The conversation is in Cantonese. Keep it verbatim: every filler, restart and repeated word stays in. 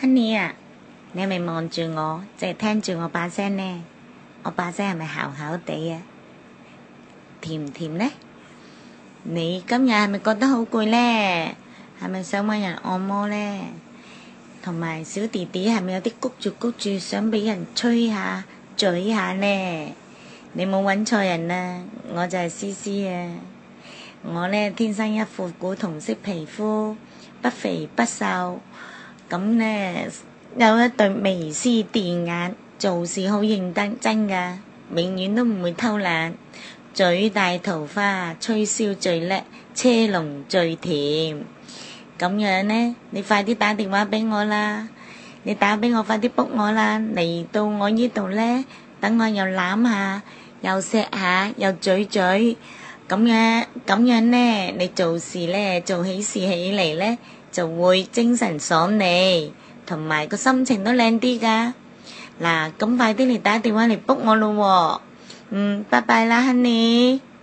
Honey 啊，你係咪望住我，淨係聽住我把聲呢？我把聲係咪姣姣地啊？甜唔甜呢？你今日係咪覺得好攰呢？係咪想搵人按摩呢？同埋小弟弟係咪有啲谷住谷住想俾人吹下嘴下呢？你冇搵錯人啦，我就係思思啊！我呢天生一副古銅色皮膚，不肥不瘦，咁呢有一對微絲電眼，做事好認真真㗎，永遠都唔會偷懶，嘴大桃花，吹簫最叻，車龍最甜。咁樣呢，你快啲打電話俾我啦！你打俾我，快啲 book 我啦！嚟到我呢度呢，等我又攬下，又錫下，又嘴嘴，咁樣咁樣呢，你做事呢，做起事起嚟呢，就會精神爽利，同埋個心情都靚啲噶。嗱，咁快啲嚟打電話嚟 book 我咯喎！嗯，拜拜啦，Honey。